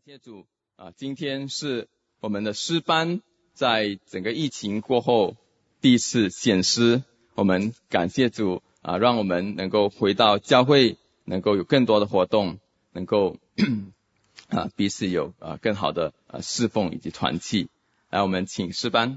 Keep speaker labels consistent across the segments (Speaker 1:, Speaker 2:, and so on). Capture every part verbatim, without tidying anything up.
Speaker 1: 谢主啊，今天是我们的诗班在整个疫情过后第一次献诗，我们感谢主啊，让我们能够回到教会，能够有更多的活动，能够啊彼此有啊更好的啊侍奉以及团契。来，我们请诗班。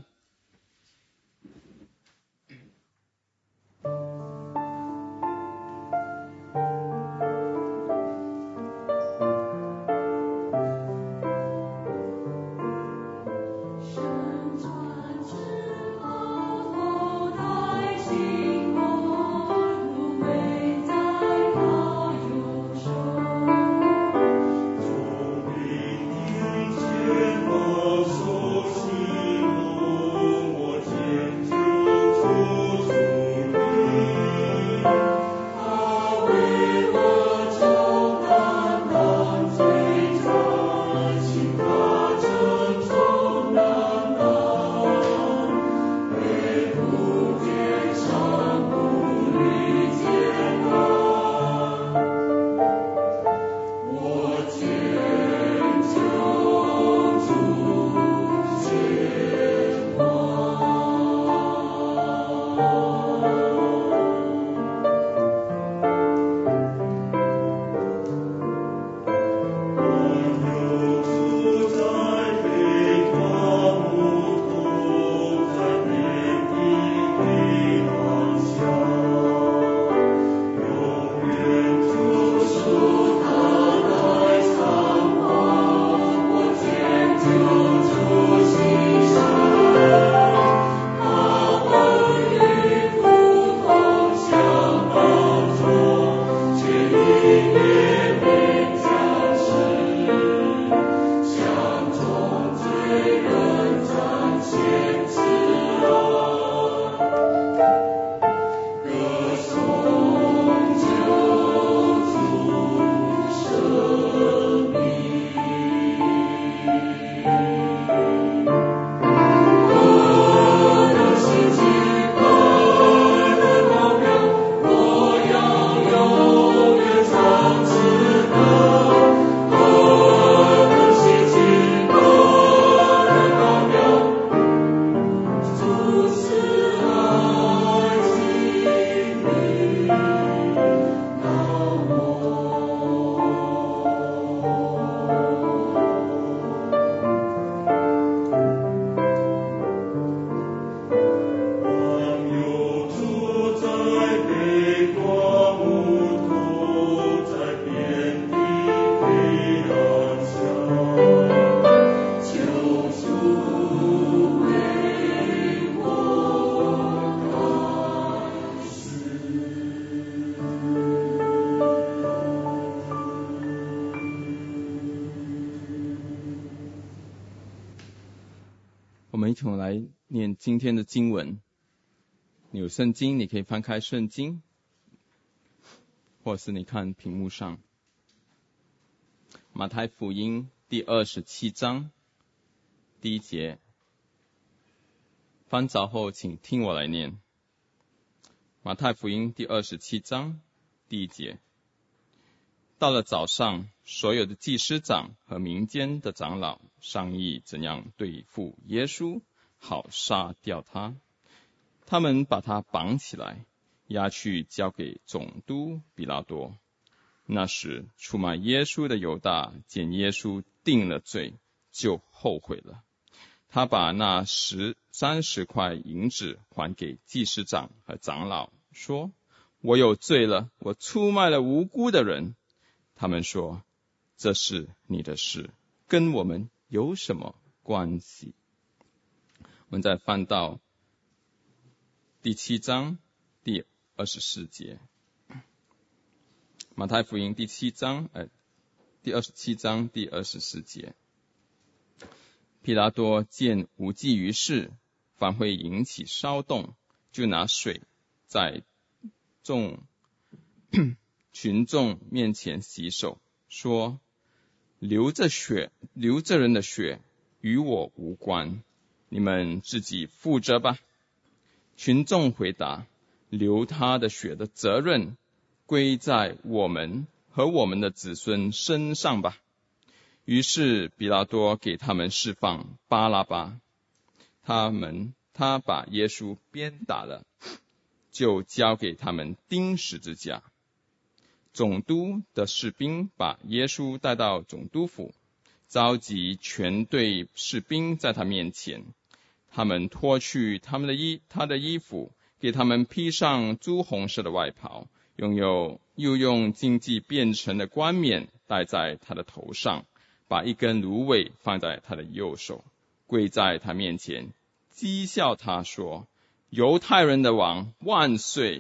Speaker 1: 我们一同来念今天的经文。你有圣经，你可以翻开圣经，或是你看屏幕上。马太福音第二十七章第一节，翻着后请听我来念。马太福音第二十七章第一节，到了早上，所有的祭司长和民间的长老商议怎样对付耶稣，好杀掉他。他们把他绑起来，押去交给总督比拉多。那时出卖耶稣的犹大见耶稣定了罪，就后悔了。他把那十三十块银子还给祭司长和长老，说：我有罪了，我出卖了无辜的人。他们说：这是你的事，跟我们有什么关系？我们再翻到第七章第二十四节，马太福音第七章，呃，第二十七章第二十四节。彼拉多见无济于事，反会引起骚动，就拿水在众群众面前洗手，说：流着血，流着人的血，与我无关，你们自己负责吧。群众回答：流他的血的责任归在我们和我们的子孙身上吧。 于是比拉多给他们释放巴拉巴，他们他把耶稣鞭打了，就交给他们钉十字架。总督的士兵把耶稣带到总督府，召集全队士兵在他面前，他们脱去他们的衣他的衣服，给他们披上朱红色的外袍，拥有又用荆棘变成的冠冕戴在他的头上，把一根芦苇放在他的右手，跪在他面前，讥笑他说：犹太人的王万岁！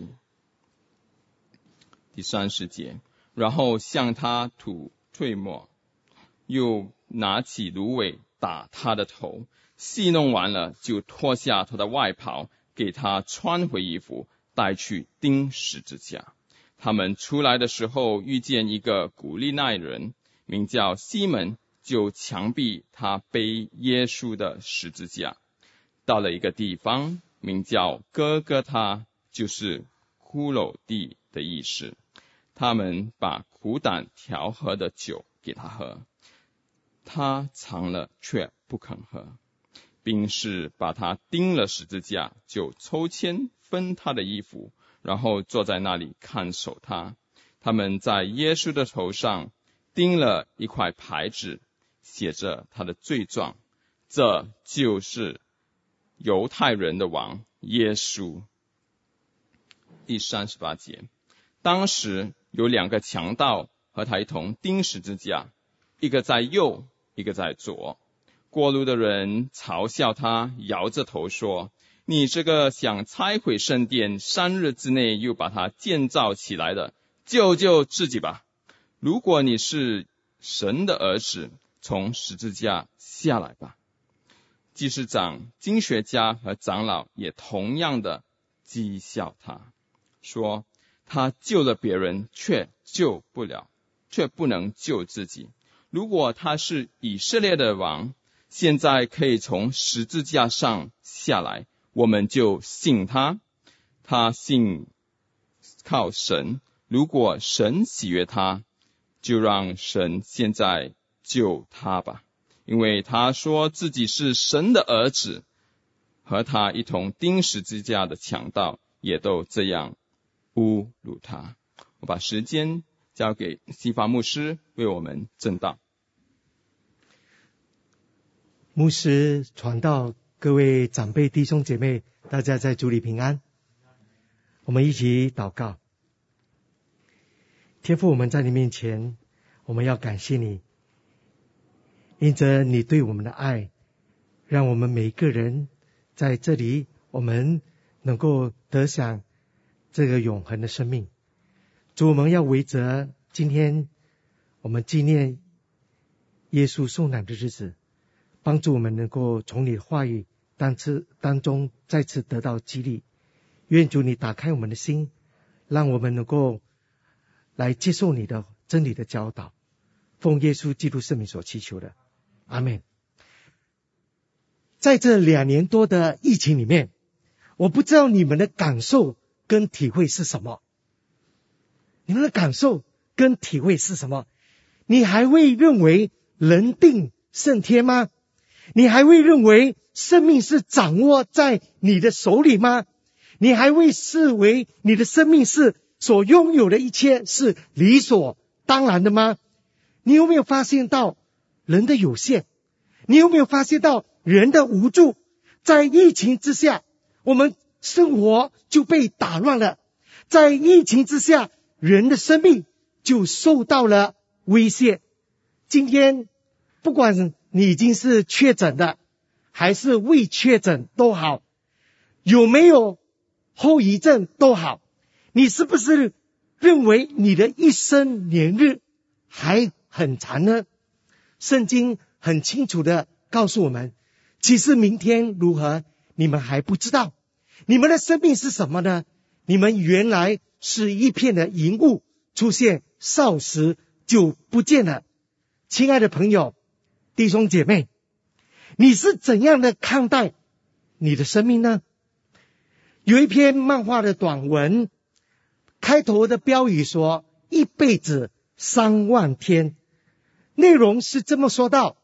Speaker 1: 第三十节，然后向他吐唾沫，又拿起芦苇打他的头，戏弄完了，就脱下他的外袍，给他穿回衣服，带去钉十字架。他们出来的时候，遇见一个古利奈人，名叫西门，就强逼他背耶稣的十字架。到了一个地方，名叫哥哥他，就是骷髅地的意思。他们把苦胆调和的酒给他喝，他尝了却不肯喝。兵士把他钉了十字架，就抽签分他的衣服，然后坐在那里看守他。他们在耶稣的头上钉了一块牌子，写着他的罪状，这就是犹太人的王耶稣。第三十八节，当时有两个强盗和他一同钉十字架，一个在右，一个在左。过路的人嘲笑他，摇着头说：你这个想拆毁圣殿，三日之内又把它建造起来的，救救自己吧！如果你是神的儿子，从十字架下来吧。祭司长、经学家和长老也同样的讥笑他，说他救了别人，却救不了，却不能救自己。如果他是以色列的王，现在可以从十字架上下来，我们就信他。他信靠神，如果神喜悦他，就让神现在救他吧，因为他说自己是神的儿子。和他一同钉十字架的强盗也都这样侮辱他。我把时间交给西法牧师为我们证道。
Speaker 2: 牧师传道，各位长辈弟兄姐妹，大家在主里平安。我们一起祷告。天父，我们在你面前，我们要感谢你，因着你对我们的爱，让我们每一个人在这里，我们能够得享这个永恒的生命。主，我们要为着今天我们纪念耶稣受难的日子，帮助我们能够从你的话语当次当中再次得到激励。愿主你打开我们的心，让我们能够来接受你的真理的教导。奉耶稣基督圣名所祈求的，阿们。在这两年多的疫情里面，我不知道你们的感受跟体会是什么？你们的感受跟体会是什么？你还会认为人定胜天吗？你还会认为生命是掌握在你的手里吗？你还会视为你的生命是所拥有的一切是理所当然的吗？你有没有发现到人的有限？你有没有发现到人的无助？在疫情之下，我们生活就被打乱了。在疫情之下，人的生命就受到了威胁。今天，不管你已经是确诊的，还是未确诊都好，有没有后遗症都好，你是不是认为你的一生年日还很长呢？圣经很清楚的告诉我们，其实明天如何，你们还不知道。你们的生命是什么呢？你们原来是一片的云雾，出现霎时就不见了。亲爱的朋友、弟兄姐妹，你是怎样的看待你的生命呢？有一篇漫画的短文，开头的标语说一辈子三万天。 内容是这么说到，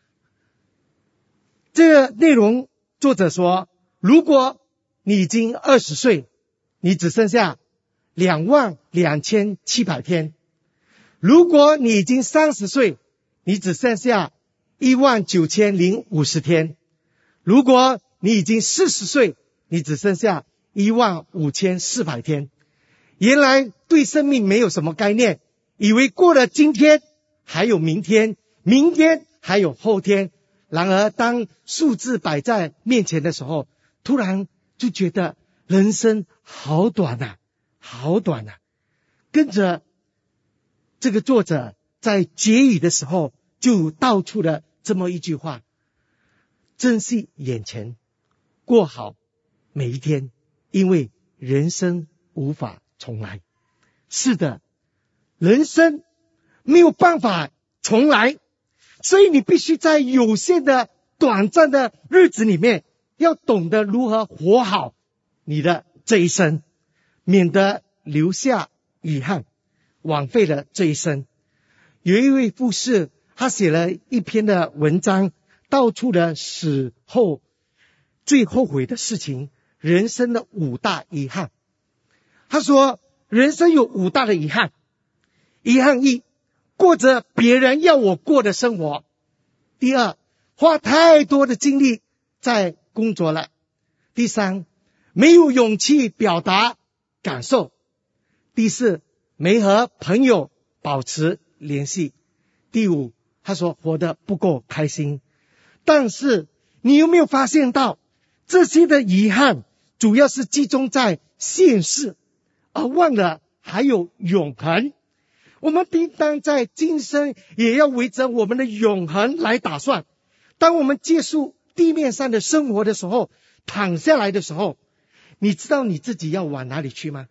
Speaker 2: 这个内容作者说，如果你已经二十岁，你只剩下两万两千七百天；如果你已经三十岁，你只剩下一万九千零五十天；如果你已经四十岁，你只剩下一万五千四百天。原来对生命没有什么概念，以为过了今天还有明天，明天还有后天。然而当数字摆在面前的时候，突然就觉得人生好短啊，好短啊。跟着这个作者在结语的时候就道出了这么一句话：珍惜眼前，过好每一天，因为人生无法重来。是的，人生没有办法重来，所以你必须在有限的短暂的日子里面，要懂得如何活好你的这一生，免得留下遗憾，枉费了这一生。有一位护士，他写了一篇的文章，道出了死后最后悔的事情，人生的五大遗憾。他说，人生有五大的遗憾。遗憾一，过着别人要我过的生活。第二，花太多的精力在工作了。第三，没有勇气表达感受。第四，没和朋友保持联系。第五，他说活得不够开心。但是你有没有发现到，这些的遗憾主要是集中在现世，而忘了还有永恒。我们应当在今生也要围着我们的永恒来打算。当我们结束地面上的生活的时候，躺下来的时候，你知道你自己要往哪里去吗？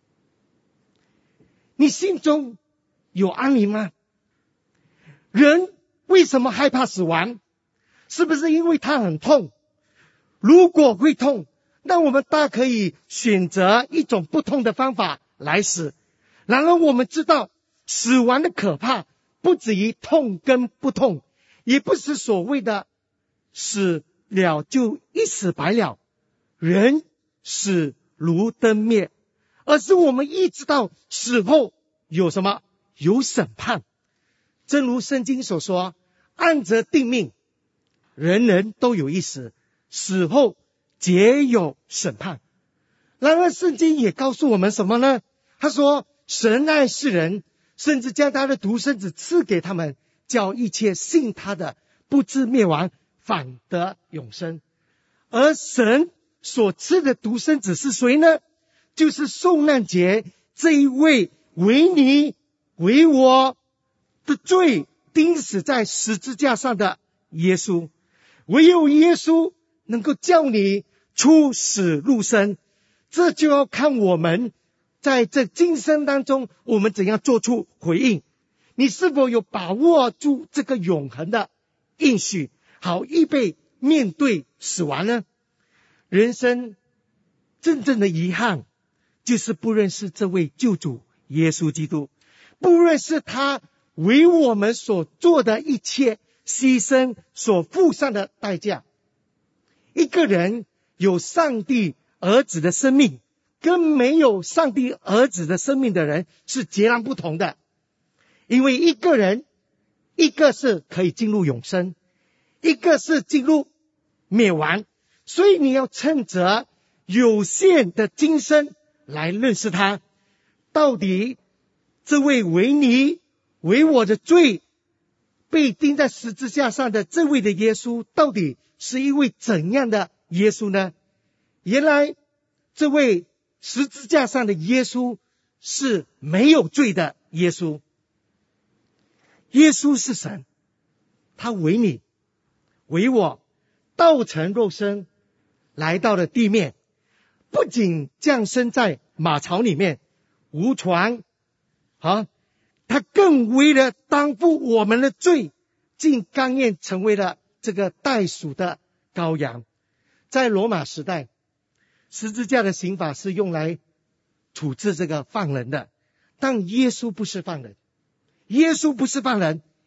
Speaker 2: 你心中有安宁吗？人为什么害怕死亡？是不是因为它很痛？如果会痛，那我们大可以选择一种不痛的方法来死。然而我们知道死亡的可怕不止于痛跟不痛，也不是所谓的死了就一死百了，人死如灯灭，而是我们意识到死后有什么？有审判。正如圣经所说，按着定命，人人都有一死，死后皆有审判。然而圣经也告诉我们什么呢？他说，神爱世人，甚至将他的独生子赐给他们，叫一切信他的不至灭亡，反得永生。而神所赐的独生子是谁呢？就是受难节这一位为你为我的罪钉死在十字架上的耶稣。唯有耶稣能够叫你出死入生，这就要看我们在这今生当中，我们怎样做出回应。你是否有把握住这个永恒的应许，好预备面对死亡呢？人生真正的遗憾，就是不认识这位救主耶稣基督，不认识他为我们所做的一切牺牲所付上的代价。一个人有上帝儿子的生命，跟没有上帝儿子的生命的人是截然不同的。因为一个人，一个是可以进入永生，一个是进入灭亡。所以你要趁着有限的今生来认识他，到底这位为你为我的罪被钉在十字架上的这位的耶稣，到底是一位怎样的耶稣呢？原来这位十字架上的耶稣是没有罪的耶稣。耶稣是神，他为你为我道成肉身来到了地面，不仅降生在马槽里面无床啊，他更为了担负我们的罪，竟甘愿成为了这个代赎的羔羊。在罗马时代，十字架的刑罚是用来处置这个犯人的，但耶稣不是犯人。耶稣不是犯人，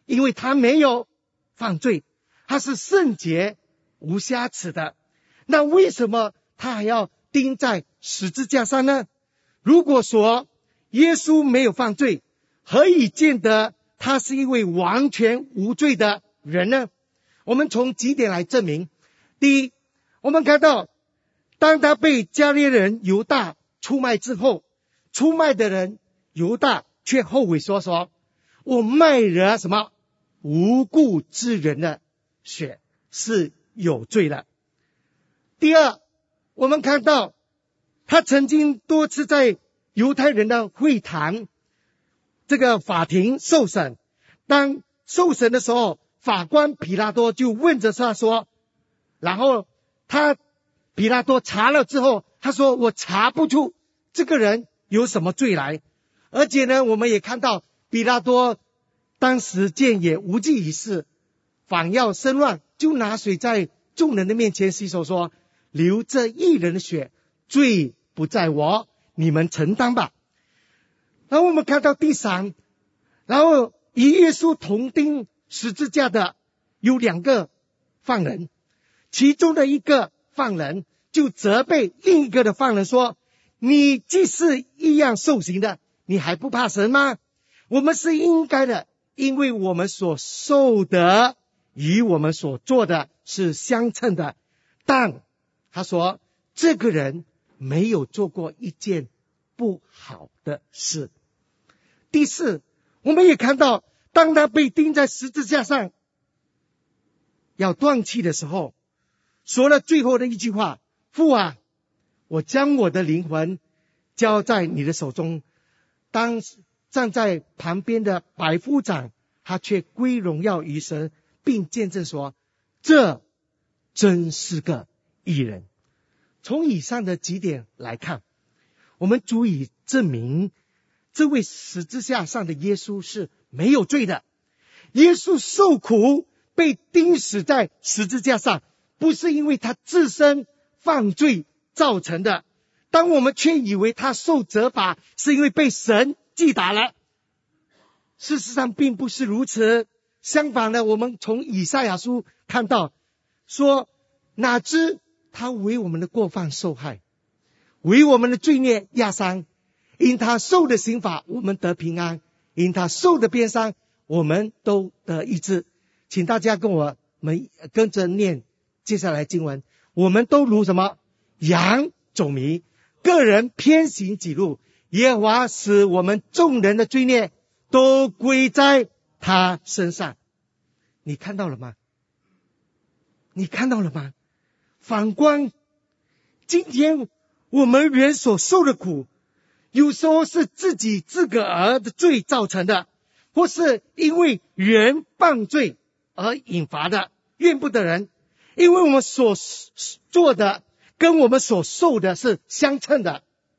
Speaker 2: 因为他没有犯罪，他是圣洁无瑕疵的。那为什么他还要钉在十字架上呢？如果说耶稣没有犯罪，何以见得他是一位完全无罪的人呢？我们从几点来证明。第一，我们看到当他被加利利人犹大出卖之后，出卖的人犹大却后悔说说，我卖了什么无辜之人的血，是有罪的。第二，我们看到他曾经多次在犹太人的会堂这个法庭受审，当受审的时候，法官彼拉多就问着他说，然后他彼拉多查了之后，他说我查不出这个人有什么罪来。而且呢，我们也看到彼拉多当时见也无济于事，反要生乱，就拿水在众人的面前洗手，说流这一人的血，罪不在我，你们承担吧。然后我们看到第三，然后与耶稣同钉十字架的有两个犯人，其中的一个犯人就责备另一个的犯人说，你既是一样受刑的，你还不怕神吗？我们是应该的，因为我们所受的与我们所做的是相称的。但他说这个人没有做过一件不好的事。第四，我们也看到当他被钉在十字架上要断气的时候，说了最后的一句话，父啊，我将我的灵魂交在你的手中。当站在旁边的百夫长，他却归荣耀于神，并见证说，这真是个义人。从以上的几点来看，我们足以证明这位十字架上的耶稣是没有罪的。耶稣受苦被钉死在十字架上，不是因为他自身犯罪造成的，当我们却以为他受责罚是因为被神击打了。事实上并不是如此，相反的，我们从以赛亚书看到说，哪知他为我们的过犯受害，为我们的罪孽压伤，因他受的刑罚我们得平安，因他受的鞭伤我们都得医治。请大家跟我们跟着念接下来经文，我们都如什么？羊走迷，个人偏行己路，耶和华使我们众人的罪孽都归在他身上。你看到了吗？你看到了吗？反观今天我们人所受的苦，有时候是自己自个儿的罪造成的，或是因为人犯罪而引发的，怨不得人，因为我们所做的跟我们所受的是相称的，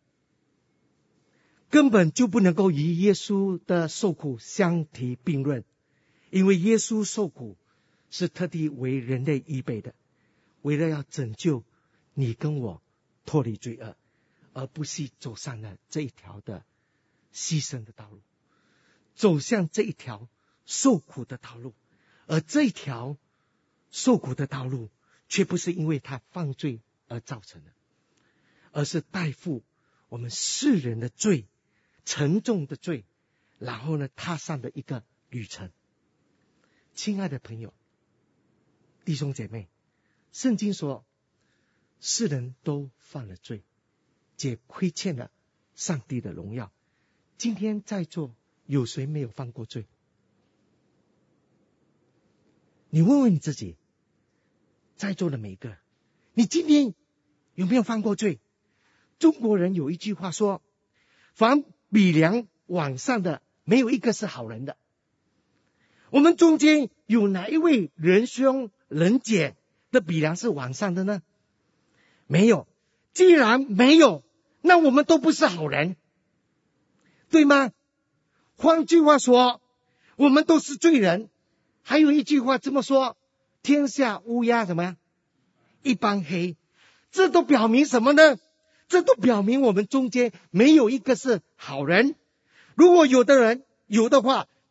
Speaker 2: 根本就不能够与耶稣的受苦相提并论。因为耶稣受苦是特地为人类预备的，为了要拯救你跟我脱离罪恶，而不是走上了这一条的牺牲的道路，走向这一条受苦的道路。而这一条受苦的道路却不是因为他犯罪而造成的，而是代付我们世人的罪，沉重的罪，然后呢踏上的一个旅程。亲爱的朋友弟兄姐妹，圣经说世人都犯了罪，皆亏欠了上帝的荣耀。今天在座有谁没有犯过罪？你问问你自己，在座的每一个，你今天有没有犯过罪？中国人有一句话说，凡比量往上的没有一个是好人的。我们中间有哪一位仁兄仁姐的比量是往上的呢？没有。既然没有，那我们都不是好人，对吗？换句话说，我们都是罪人。还有一句话这么说，天下乌鸦什么呀？一般黑。这都表明什么呢？这都表明我们中间没有一个是好人。如果有的人有的话，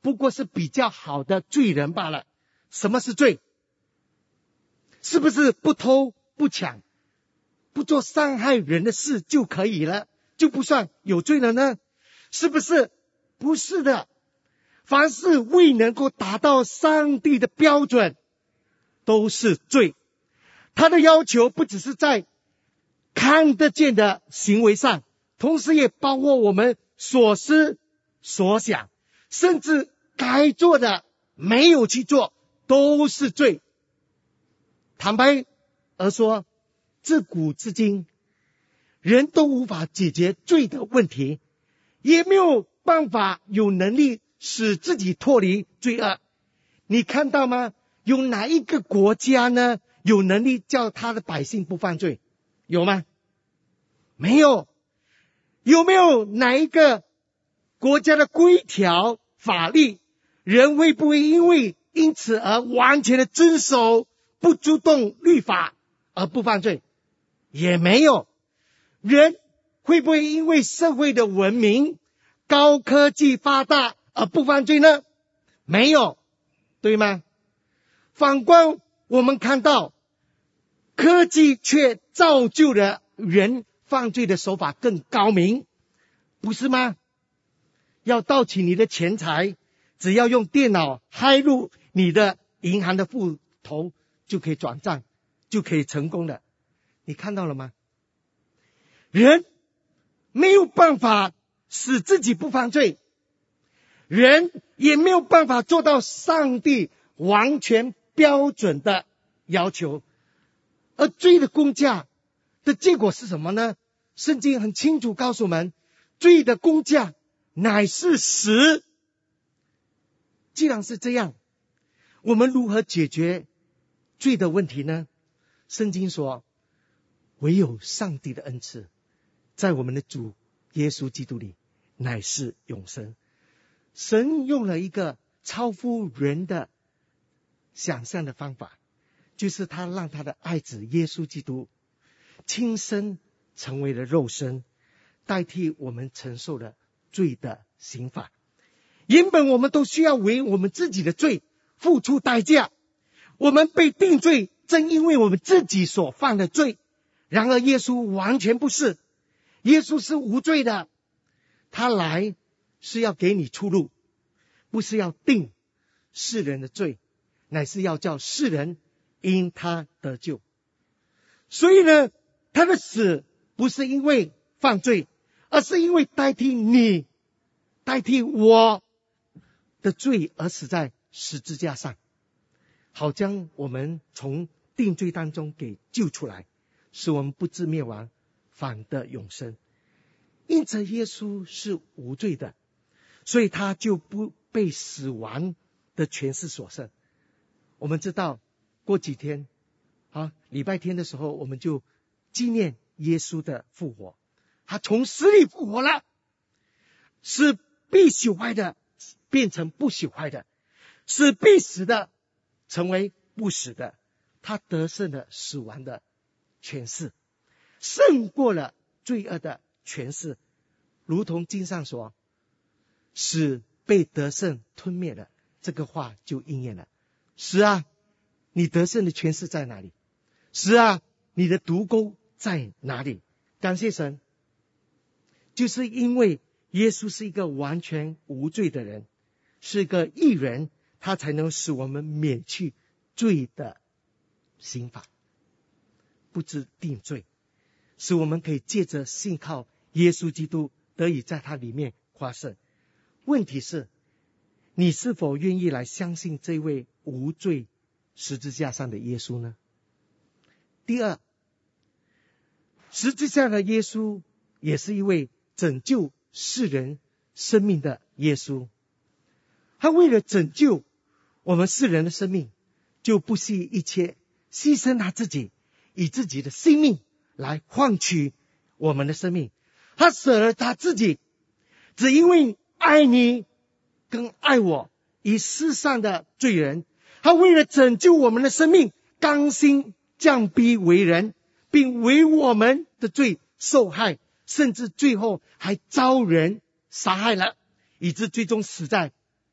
Speaker 2: 不过是比较好的罪人罢了。什么是罪？是不是不偷不抢不做伤害人的事就可以了，就不算有罪了呢？是不是？不是的。凡是未能够达到上帝的标准都是罪。他的要求不只是在看得见的行为上，同时也包括我们所思所想，甚至该做的没有去做都是罪。坦白而说，自古至今人都无法解决罪的问题，也没有办法有能力使自己脱离罪恶。你看到吗？有哪一个国家呢有能力叫他的百姓不犯罪？有吗？没有。有没有哪一个国家的规条法律，人会不会因为因此而完全的遵守，不主动律法而不犯罪？也没有。人会不会因为社会的文明高科技发达而不犯罪呢？没有，对吗？反观我们看到科技却造就了人犯罪的手法更高明，不是吗？要盗取你的钱财，只要用电脑骇入你的银行的户头就可以转账，就可以成功的。你看到了吗？人没有办法使自己不犯罪，人也没有办法做到上帝完全标准的要求。而罪的工价的结果是什么呢？圣经很清楚告诉我们，罪的工价乃是死。既然是这样，我们如何解决罪的问题呢？圣经说，唯有上帝的恩赐在我们的主耶稣基督里乃是永生。神用了一个超乎人的想象的方法，就是他让他的爱子耶稣基督亲身成为了肉身，代替我们承受了罪的刑罚。原本我们都需要为我们自己的罪付出代价，我们被定罪，正因为我们自己所犯的罪。然而耶稣完全不是，耶稣是无罪的，他来是要给你出路，不是要定世人的罪，乃是要叫世人因他得救。所以呢，他的死不是因为犯罪，而是因为代替你代替我的罪而死在十字架上，好将我们从定罪当中给救出来，使我们不至灭亡，反得永生。因此耶稣是无罪的，所以他就不被死亡的权势所胜。我们知道过几天啊，礼拜天的时候我们就纪念耶稣的复活，他从死里复活了，使必朽坏的变成不朽坏的，使必死的成为不死的。他得胜了死亡的权势，胜过了罪恶的权势，如同经上说，死被得胜吞灭了，这个话就应验了。死啊，你得胜的权势在哪里？死啊，你的毒钩在哪里？感谢神，就是因为耶稣是一个完全无罪的人，是一个义人，他才能使我们免去罪的刑罚，不知定罪，使我们可以借着信靠耶稣基督得以在他里面夸胜。问题是，你是否愿意来相信这位无罪十字架上的耶稣呢？第二，十字架的耶稣也是一位拯救世人生命的耶稣，他为了拯救我们世人的生命，就不惜一切牺牲他自己，以自己的性命来换取我们的生命。他舍了他自己，只因为爱你跟爱我，以世上的罪人，他为了拯救我们的生命，甘心降卑为人，并为我们的罪受害，甚至最后还遭人杀害了，以致最终死在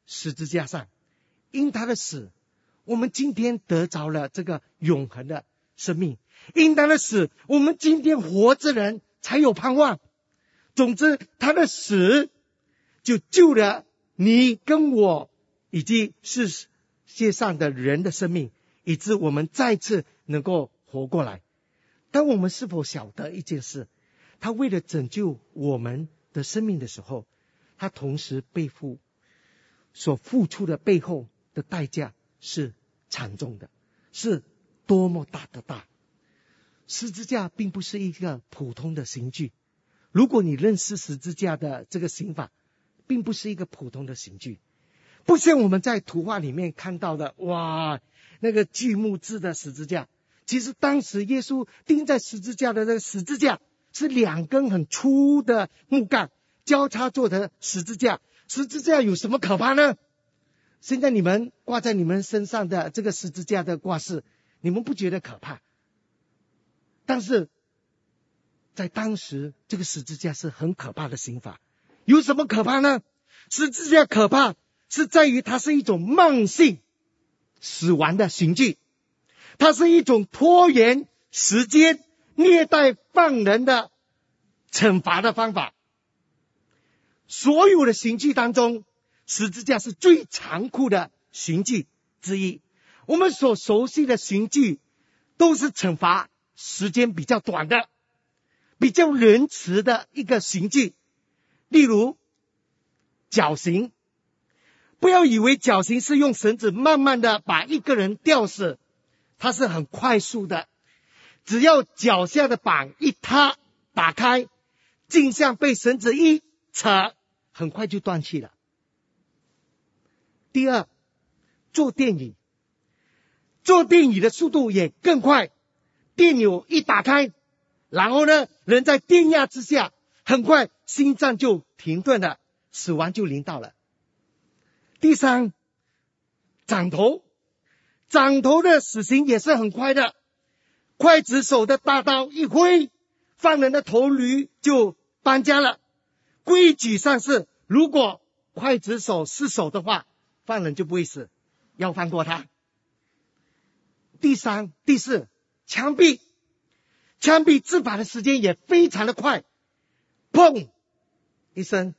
Speaker 2: 十字架上，因他的死，我们今天得着了这个永恒的生命。因他的死，我们今天活着人才有盼望。总之，他的死就救了你跟我以及世界上的人的生命，以致我们再次能够活过来。但我们是否晓得一件事，他为了拯救我们的生命的时候，他同时背负所付出的背后的代价是惨重的，是多么大的大。十字架并不是一个普通的刑具，如果你认识十字架的这个刑法，并不是一个普通的刑具，不像我们在图画里面看到的，哇，那个锯木制的十字架。其实当时耶稣钉在十字架的那个十字架是两根很粗的木杠交叉做的十字架。十字架有什么可怕呢？现在你们挂在你们身上的这个十字架的挂饰，你们不觉得可怕？但是在当时，这个十字架是很可怕的刑罚。有什么可怕呢？十字架可怕是在于它是一种慢性死亡的刑具，它是一种拖延时间、虐待犯人的惩罚的方法。所有的刑具当中，十字架是最残酷的刑具之一。我们所熟悉的刑具都是惩罚时间比较短的，比较仁慈的一个刑具。例如绞刑，不要以为绞刑是用绳子慢慢的把一个人吊死，它是很快速的，只要脚下的绑一塌打开，镜像被绳子一扯，很快就断气了。第二，做电椅，做电椅的速度也更快，电钮一打开，然后呢，人在电压之下，很快心脏就停顿了，死亡就临到了。第三，斩头，斩头的死刑也是很快的，刽子手的大刀一挥，犯人的头颅就搬家了。规矩上是，如果刽子手失手的话，犯人就不会死，要放过他。第三、第四，枪毙，枪毙自罚的时间也非常的快，砰一声，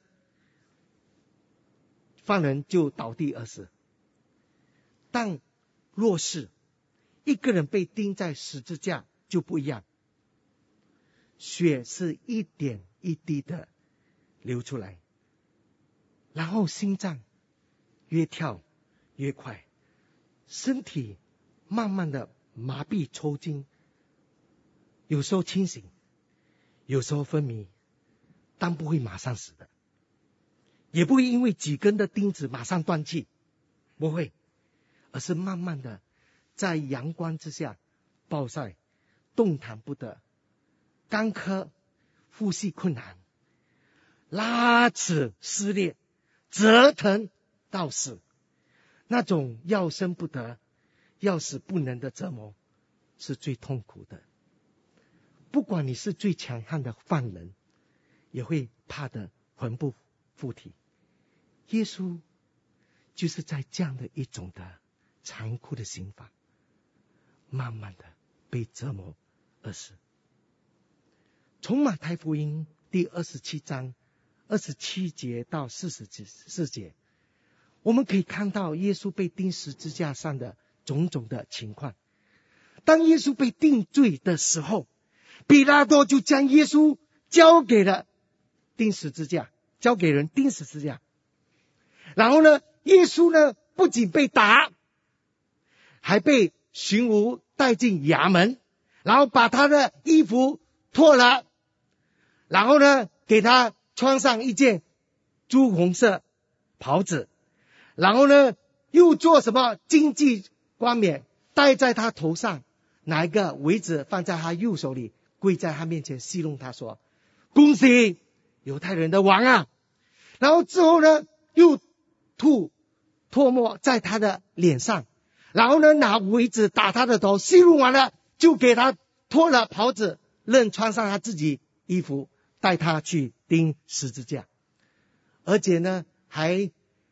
Speaker 2: 犯人就倒地而死。但若是一个人被钉在十字架就不一样，血是一点一滴的流出来，然后心脏越跳越快，身体慢慢的麻痹抽筋，有时候清醒，有时候昏迷，但不会马上死的，也不会因为几根的钉子马上断气，不会，而是慢慢的在阳光之下暴晒，动弹不得，干咳，呼吸困难，拉齿撕裂，折腾到死，那种要生不得要死不能的折磨是最痛苦的。不管你是最强悍的犯人，也会怕得魂不附体。耶稣就是在这样的一种的残酷的刑罚，慢慢的被折磨而死。从马太福音第二十七章二十七节到四十四节，我们可以看到耶稣被钉十字架上的种种的情况。当耶稣被定罪的时候，比拉多就将耶稣交给了钉十字架，交给人钉十字架。然后呢，耶稣呢不仅被打，还被巡抚带进衙门，然后把他的衣服脱了，然后呢给他穿上一件朱红色袍子，然后呢又做什么荆棘冠冕戴在他头上，拿一个苇子放在他右手里，跪在他面前戏弄他说：恭喜犹太人的王啊！然后之后呢又吐唾沫在他的脸上，然后呢拿苇子打他的头，戏弄完了就给他脱了袍子，任穿上他自己衣服，带他去钉十字架。而且呢还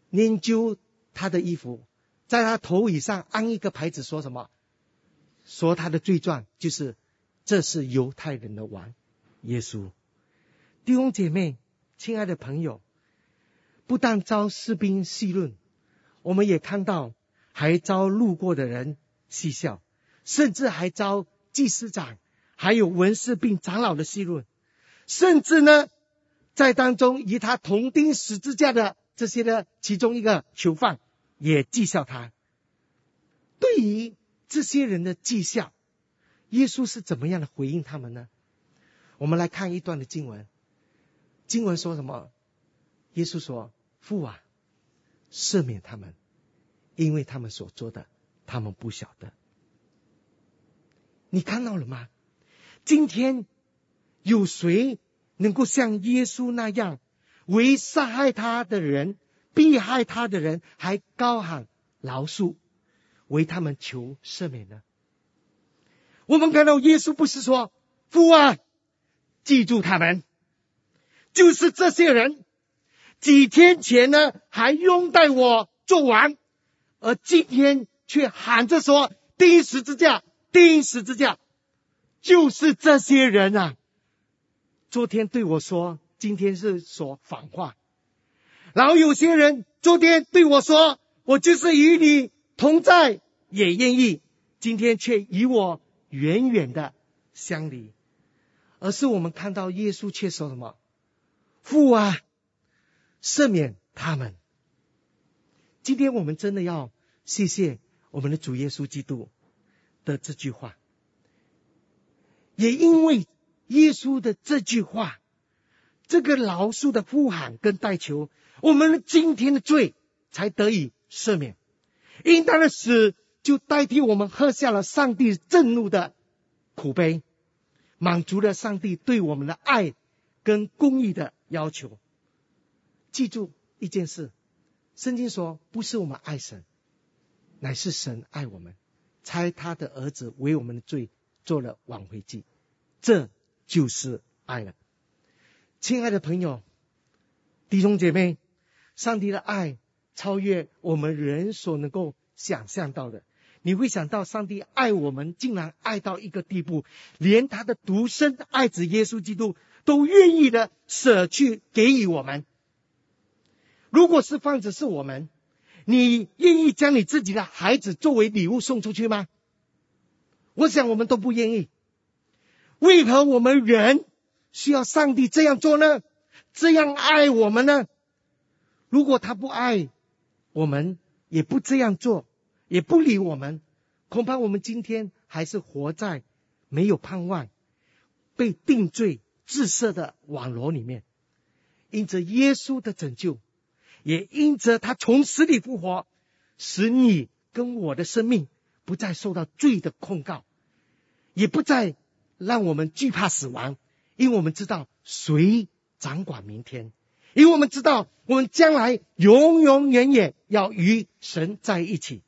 Speaker 2: 研究他的衣服，在他头以上安一个牌子，说什么？说他的罪状就是这是犹太人的王耶稣。弟兄姐妹，亲爱的朋友，不但遭士兵戏论，我们也看到还遭路过的人戏笑，甚至还遭祭司长还有文士并长老的戏论，甚至呢在当中与他同钉十字架的这些的其中一个囚犯也讥笑他。对于这些人的讥笑，耶稣是怎么样的回应他们呢？我们来看一段的经文。经文说什么？耶稣说，父啊，赦免他们，因为他们所做的他们不晓得。你看到了吗？今天有谁能够像耶稣那样为杀害他的人逼害他的人还高喊饶恕，为他们求赦免呢？我们看到耶稣不是说，父啊，记住他们，就是这些人几天前呢还拥戴我做王，而今天却喊着说钉十字架，钉十字架。就是这些人啊，昨天对我说，今天是说反话。然后有些人昨天对我说，我就是与你同在，也愿意，今天却与我远远的相离。而是我们看到耶稣却说什么？父啊，赦免他们。今天我们真的要谢谢我们的主耶稣基督的这句话，也因为耶稣的这句话，这个饶恕的呼喊跟代求，我们今天的罪才得以赦免。因他的死就代替我们喝下了上帝震怒的苦杯，满足了上帝对我们的爱跟公义的要求。记住一件事，圣经说不是我们爱神，乃是神爱我们，差他的儿子为我们的罪做了挽回祭，这就是爱了。亲爱的朋友，弟兄姐妹，上帝的爱超越我们人所能够想象到的。你会想到上帝爱我们竟然爱到一个地步，连他的独生爱子耶稣基督都愿意的舍去给予我们。如果是放着是我们，你愿意将你自己的孩子作为礼物送出去吗？我想我们都不愿意。为何我们人需要上帝这样做呢？这样爱我们呢？如果他不爱我们，也不这样做，也不理我们，恐怕我们今天还是活在没有盼望、被定罪、自赦的网罗里面。因着耶稣的拯救，也因着他从死里复活，使你跟我的生命不再受到罪的控告，也不再让我们惧怕死亡，因为我们知道谁掌管明天，因为我们知道我们将来永永远远要与神在一起。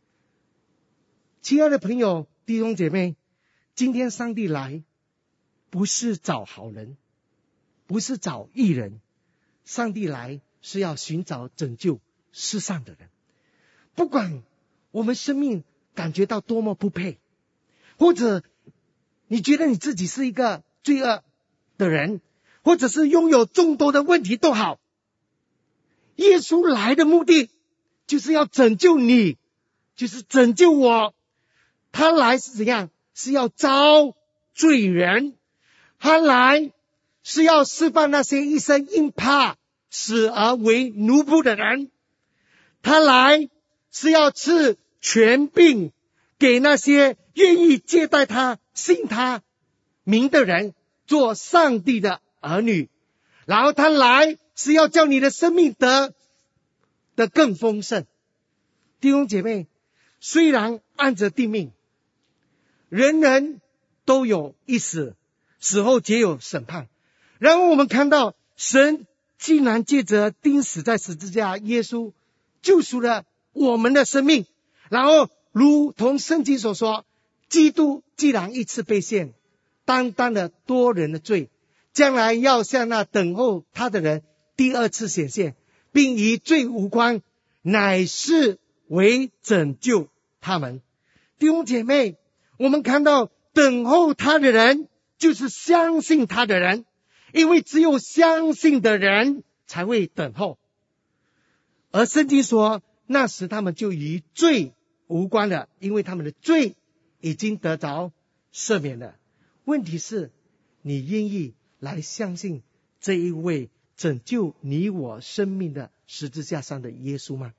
Speaker 2: 亲爱的朋友，弟兄姐妹，今天上帝来不是找好人，不是找义人，上帝来是要寻找拯救世上的人。不管我们生命感觉到多么不配，或者你觉得你自己是一个罪恶的人，或者是拥有众多的问题都好，耶稣来的目的就是要拯救你，就是拯救我。他来是怎样？是要招罪人，他来是要释放那些一生因怕死而为奴仆的人，他来是要赐权柄给那些愿意接待他、信他名的人，做上帝的儿女。然后他来是要叫你的生命得得更丰盛。弟兄姐妹，虽然按着定命，人人都有一死，死后皆有审判。然后我们看到神竟然借着钉死在十字架耶稣救赎了我们的生命。然后如同圣经所说，基督既然一次被献，担当了多人的罪，将来要向那等候他的人第二次显现，并与罪无关， 乃是为拯救他们。弟兄姐妹，我们看到等候他的人就是相信他的人，因为只有相信的人才会等候。而圣经说，那时他们就与罪无关了，因为他们的罪已经得着赦免了。问题是，你愿意来相信这一位拯救你我生命的十字架上的耶稣吗？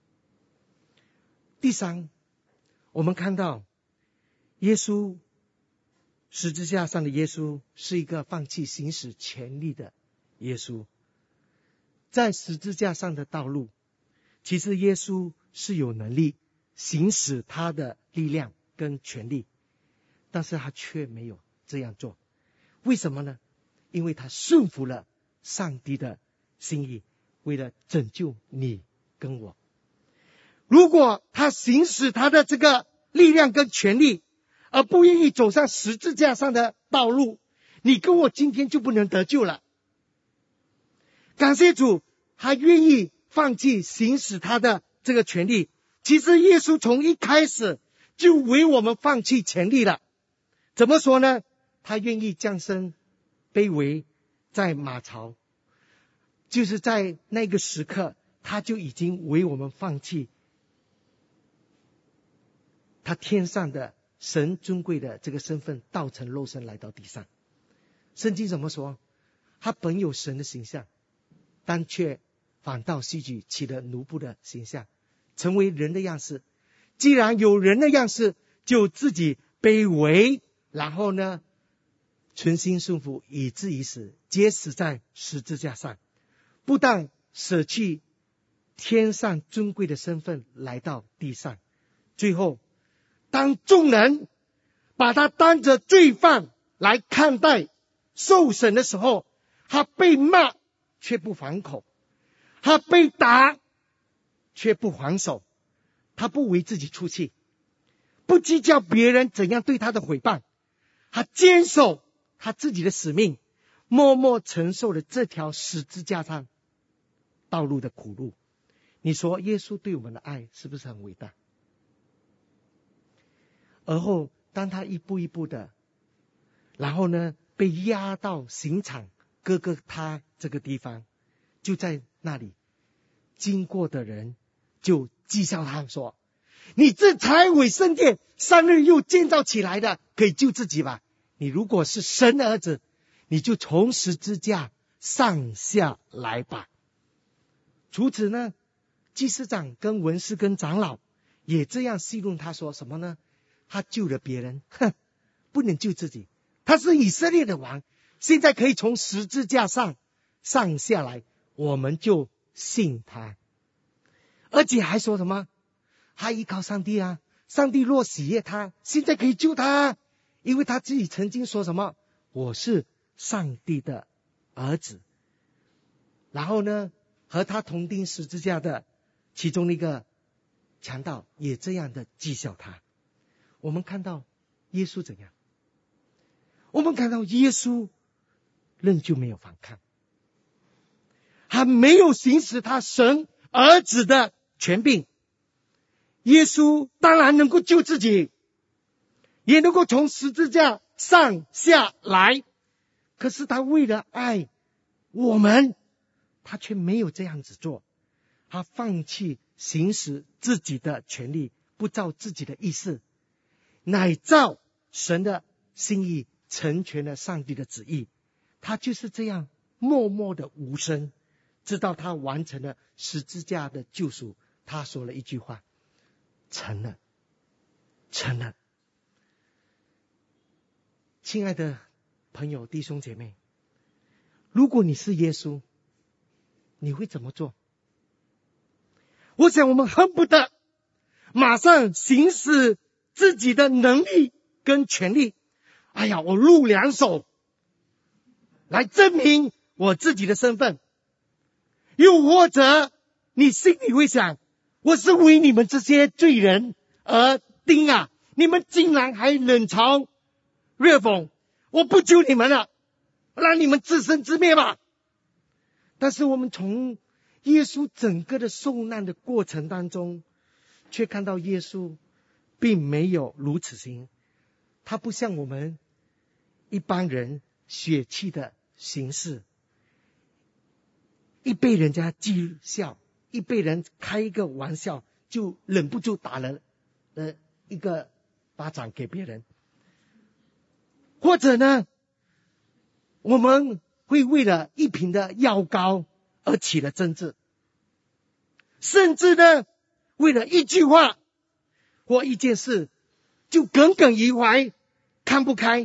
Speaker 2: 第三，我们看到耶稣十字架上的耶稣是一个放弃行使权力的耶稣。在十字架上的道路，其实耶稣是有能力行使他的力量跟权力，但是他却没有这样做。为什么呢？因为他顺服了上帝的心意，为了拯救你跟我。如果他行使他的这个力量跟权力，而不愿意走上十字架上的道路，你跟我今天就不能得救了。感谢主，他愿意放弃行使他的这个权利。其实耶稣从一开始就为我们放弃权利了。怎么说呢？他愿意降生卑微在马槽，就是在那个时刻，他就已经为我们放弃他天上的神尊贵的这个身份，道成肉身来到地上。圣经怎么说？他本有神的形象，但却反倒吸取起了奴仆的形象，成为人的样式。既然有人的样式，就自己卑微，然后呢，存心顺服，以至于死，皆死在十字架上。不但舍弃天上尊贵的身份来到地上，最后当众人把他当着罪犯来看待受审的时候，他被骂却不还口，他被打却不还手，他不为自己出气，不计较别人怎样对他的毁谤，他坚守他自己的使命，默默承受了这条十字架上道路的苦路。你说耶稣对我们的爱是不是很伟大？而后当他一步一步的，然后呢被押到刑场哥哥他这个地方，就在那里经过的人就讥笑他说，你这拆毁圣殿三日又建造起来的，可以救自己吧？你如果是神的儿子，你就从十字架上下来吧。除此呢，祭司长跟文士跟长老也这样戏弄他，说什么呢？他救了别人，哼，不能救自己。他是以色列的王，现在可以从十字架上上下来，我们就信他。而且还说什么？他依靠上帝啊，上帝若喜悦他，现在可以救他，因为他自己曾经说什么？我是上帝的儿子。然后呢，和他同钉十字架的其中一个强盗也这样的讥笑他。我们看到耶稣怎样？我们看到耶稣仍旧没有反抗，还没有行使他神儿子的权柄。耶稣当然能够救自己，也能够从十字架上下来，可是他为了爱我们，他却没有这样子做。他放弃行使自己的权利，不照自己的意思，乃照神的心意成全了上帝的旨意。他就是这样默默的无声，直到他完成了十字架的救赎。他说了一句话，成了，成了。亲爱的朋友弟兄姐妹，如果你是耶稣，你会怎么做？我想我们恨不得马上行使自己的能力跟权利。哎呀，我露两手来证明我自己的身份。又或者你心里会想，我是为你们这些罪人而钉啊，你们竟然还冷嘲热讽，我不救你们了，让你们自生自灭吧。但是我们从耶稣整个的受难的过程当中，却看到耶稣并没有如此行。他不像我们一般人血气的行事，一被人家讥笑，一被人开一个玩笑，就忍不住打了呃一个巴掌给别人。或者呢，我们会为了一瓶的药膏而起了争执，甚至呢，为了一句话或一件事就耿耿于怀，看不开。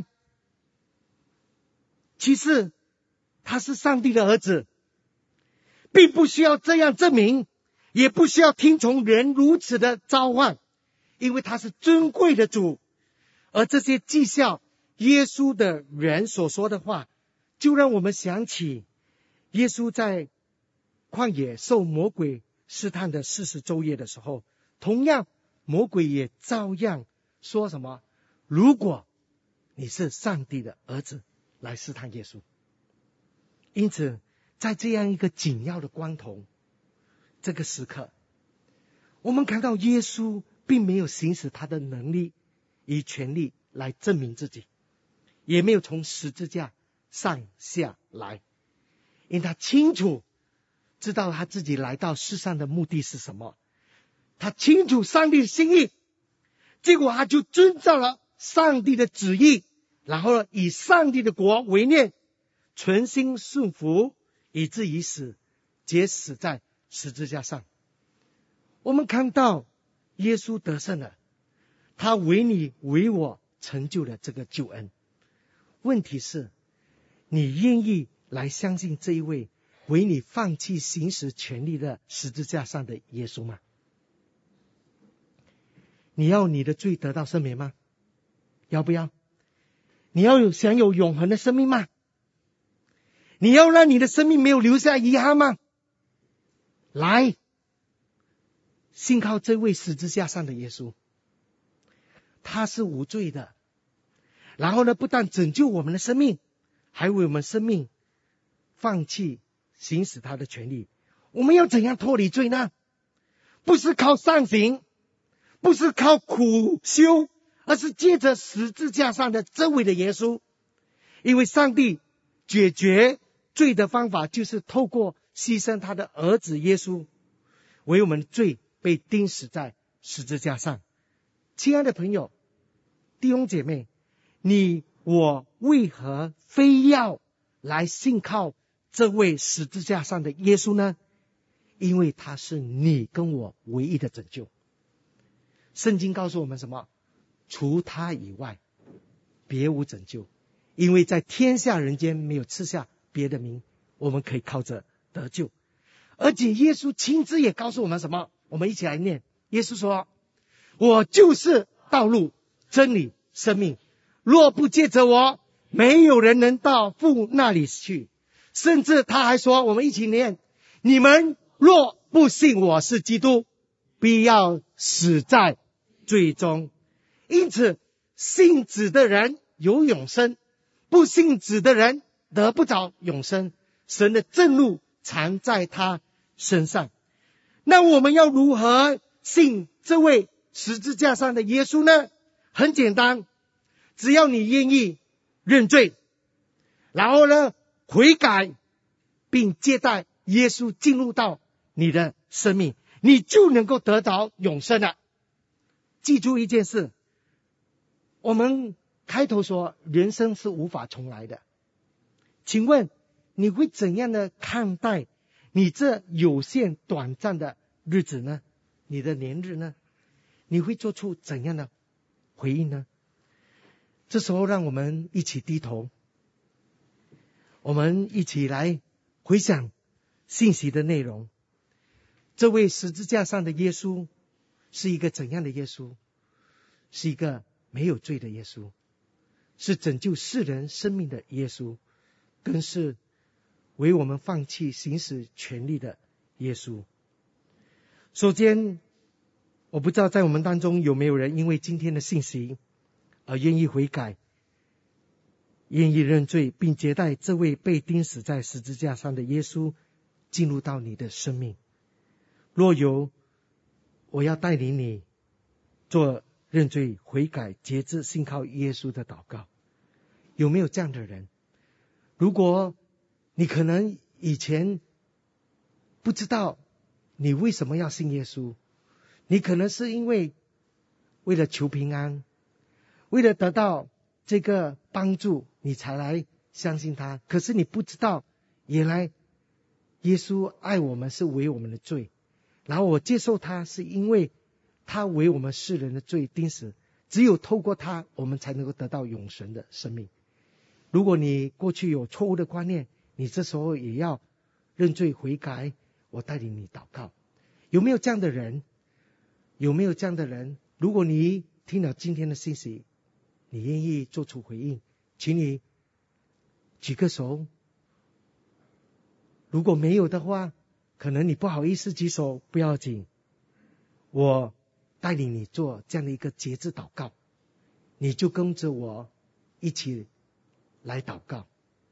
Speaker 2: 其实他是上帝的儿子，并不需要这样证明，也不需要听从人如此的召唤，因为他是尊贵的主。而这些讥笑耶稣的人所说的话，就让我们想起耶稣在旷野受魔鬼试探的四十昼夜的时候，同样魔鬼也照样说什么，如果你是上帝的儿子，来试探耶稣。因此在这样一个紧要的关头，这个时刻，我们看到耶稣并没有行使他的能力与权力来证明自己，也没有从十字架上下来，因他清楚知道他自己来到世上的目的是什么，他清楚上帝的心意，结果他就遵照了上帝的旨意，然后以上帝的国为念，存心顺服，以至于死，结死在十字架上。我们看到耶稣得胜了，他为你为我成就了这个救恩。问题是，你愿意来相信这一位为你放弃行使权利的十字架上的耶稣吗？你要你的罪得到赦免吗？要不要？你要有享有永恒的生命吗？你要让你的生命没有留下遗憾吗？来，信靠这位十字架上的耶稣，他是无罪的，然后呢，不但拯救我们的生命，还为我们生命放弃行使他的权利。我们要怎样脱离罪呢？不是靠上行，不是靠苦修，而是借着十字架上的这位的耶稣。因为上帝解决罪的方法，就是透过牺牲他的儿子耶稣，为我们的罪被钉死在十字架上。亲爱的朋友、弟兄姐妹，你我为何非要来信靠这位十字架上的耶稣呢？因为他是你跟我唯一的拯救。圣经告诉我们什么？除他以外，别无拯救。因为在天下人间没有赐下别的名，我们可以靠着得救。而且耶稣亲自也告诉我们什么？我们一起来念。耶稣说，我就是道路、真理、生命，若不借着我，没有人能到父那里去。甚至他还说，我们一起念，你们若不信我是基督，必要死在罪中。因此信子的人有永生，不信子的人得不着永生。神的正路常在他身上。那我们要如何信这位十字架上的耶稣呢？很简单，只要你愿意认罪，然后呢悔改，并接待耶稣进入到你的生命，你就能够得到永生了。记住一件事，我们开头说人生是无法重来的，请问你会怎样的看待你这有限短暂的日子呢？你的年日呢？你会做出怎样的回应呢？这时候让我们一起低头，我们一起来回想信息的内容。这位十字架上的耶稣是一个怎样的耶稣？是一个没有罪的耶稣，是拯救世人生命的耶稣，更是为我们放弃行使权利的耶稣。首先，我不知道在我们当中有没有人因为今天的信息而愿意悔改，愿意认罪，并接待这位被钉死在十字架上的耶稣进入到你的生命。若有，我要带领你做认罪悔改节制信靠耶稣的祷告。有没有这样的人？如果你可能以前不知道你为什么要信耶稣，你可能是因为为了求平安，为了得到这个帮助，你才来相信他。可是你不知道，原来耶稣爱我们是为我们的罪，然后我接受他是因为他为我们世人的罪钉死，只有透过他，我们才能够得到永生的生命。如果你过去有错误的观念，你这时候也要认罪悔改，我带领你祷告。有没有这样的人？有没有这样的人？如果你听了今天的信息，你愿意做出回应，请你举个手。如果没有的话，可能你不好意思举手，不要紧，我带领你做这样的一个节制祷告，你就跟着我一起来祷告。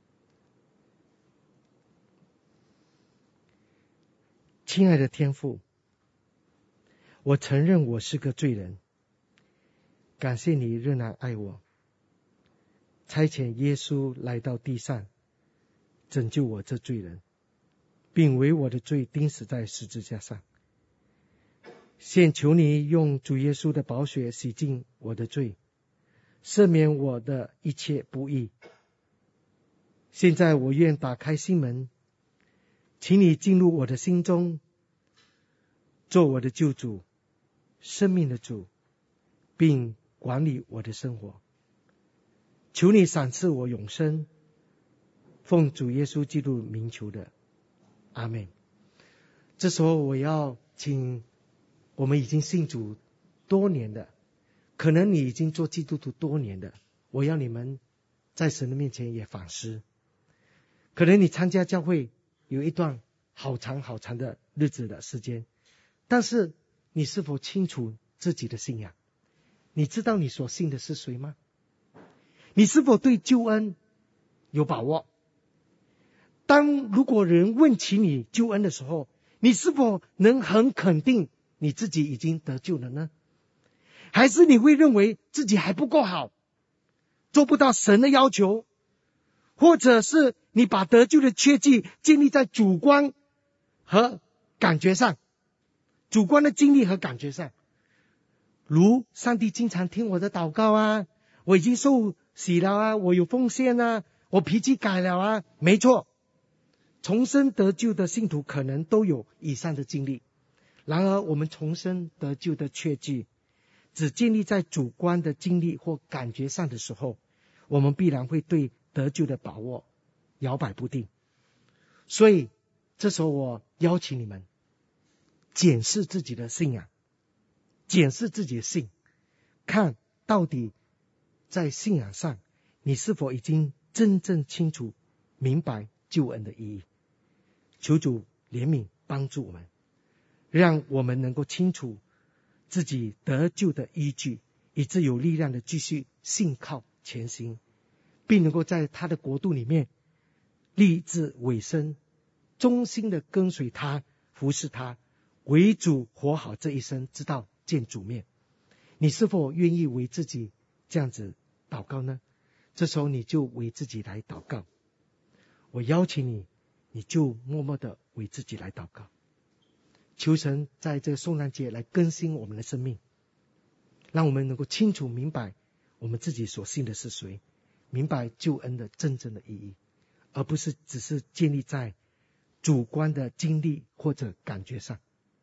Speaker 2: 亲爱的天父，我承认我是个罪人，感谢你仍然爱我，差遣耶稣来到地上，拯救我这罪人，并为我的罪钉死在十字架上。现求你用主耶稣的宝血洗净我的罪，赦免我的一切不义。现在我愿打开心门，请你进入我的心中，做我的救主，生命的主，并管理我的生活。求你赏赐我永生，奉主耶稣基督名求的，阿们。这时候我要请我们已经信主多年的，可能你已经做基督徒多年的，我要你们在神的面前也反思。可能你参加教会有一段好长好长的日子的时间，但是你是否清楚自己的信仰？你知道你所信的是谁吗？你是否对救恩有把握？当如果人问起你救恩的时候，你是否能很肯定你自己已经得救了呢？还是你会认为自己还不够好，做不到神的要求？或者是你把得救的确据建立在主观和感觉上，主观的经历和感觉上，如上帝经常听我的祷告啊，我已经受洗了啊，我有奉献啊，我脾气改了啊。没错，重生得救的信徒可能都有以上的经历。然而我们重生得救的确据只建立在主观的经历或感觉上的时候，我们必然会对得救的把握摇摆不定。所以这时候我邀请你们检视自己的信仰，检视自己的信，看到底在信仰上你是否已经真正清楚明白救恩的意义。求主怜悯帮助我们，让我们能够清楚自己得救的依据，以致有力量的继续信靠前行，并能够在他的国度里面立志委身，忠心的跟随他，服侍他，为主活好这一生，直到见主面。你是否愿意为自己这样子祷告呢？这时候你就为自己来祷告。我邀请你，你就默默的为自己来祷告，求神在这个圣诞节来更新我们的生命，让我们能够清楚明白我们自己所信的是谁，明白救恩的真正的意义，而不是只是建立在主观的经历或者感觉上。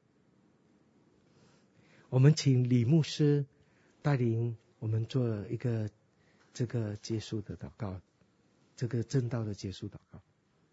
Speaker 2: 我们请李牧师带领我们做一个这个结束的祷告，这个正道的结束祷告。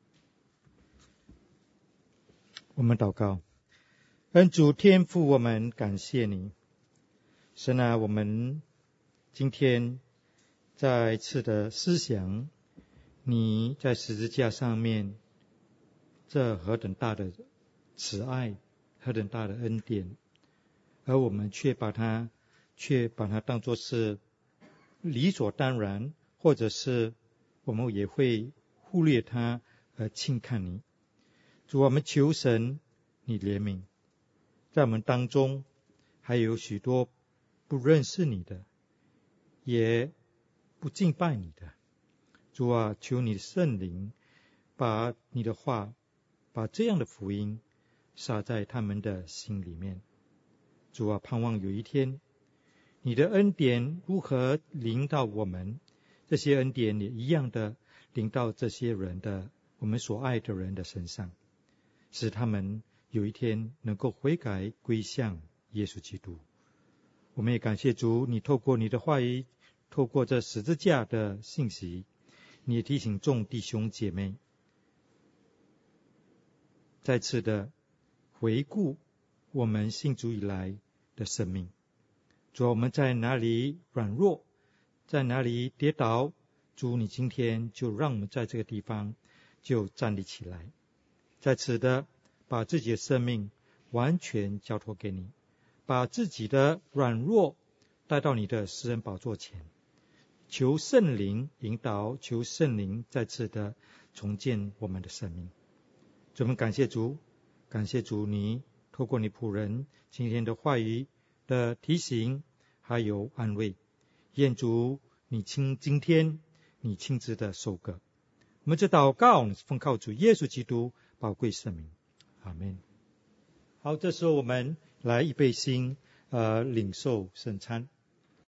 Speaker 3: 我们祷告。恩主天父，我们感谢你，神啊，我们今天再次的思想你在十字架上面这何等大的慈爱，何等大的恩典，而我们却把它却把它当作是理所当然，或者是我们也会忽略它而轻看你。 主，我们求神你怜悯，在我们当中还有许多不认识你的，也不敬拜你的。主啊，求你的圣灵把你的话，把这样的福音撒在他们的心里面。主啊，盼望有一天你的恩典如何临到我们，这些恩典也一样的临到这些人的，我们所爱的人的身上，使他们有一天能够悔改归向耶稣基督。我们也感谢主，你透过你的话语，透过这十字架的信息，你也提醒众弟兄姐妹再次的回顾我们信主以来的生命。主，我们在哪里软弱，在哪里跌倒，主，你今天就让我们在这个地方就站立起来，再次的把自己的生命完全交托给你，把自己的软弱带到你的施恩宝座前，求圣灵引导，求圣灵再次的重建我们的生命。我们感谢主，感谢主，你透过你仆人今天的话语的提醒还有安慰，愿主你亲今天你亲自的收割。我们这祷告奉靠主耶稣基督宝贵圣名，阿们。好，这时候我们来预备心呃领受圣餐。